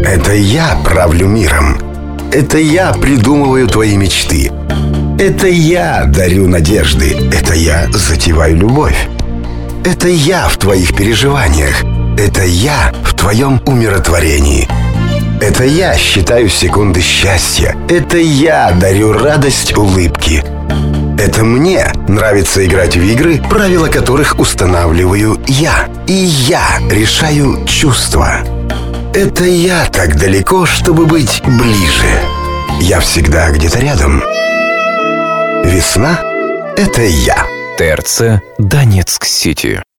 Это я правлю миром. Это я придумываю твои мечты. Это я дарю надежды. Это я затеваю любовь. Это я в твоих переживаниях. Это я в твоем умиротворении. Это я считаю секунды счастья. Это я дарю радость улыбки. Это мне нравится играть в игры, правила которых устанавливаю я. И я решаю чувства. Это я так далеко, чтобы быть ближе. Я всегда где-то рядом. Весна — это я. ТРЦ Донецк-Сити.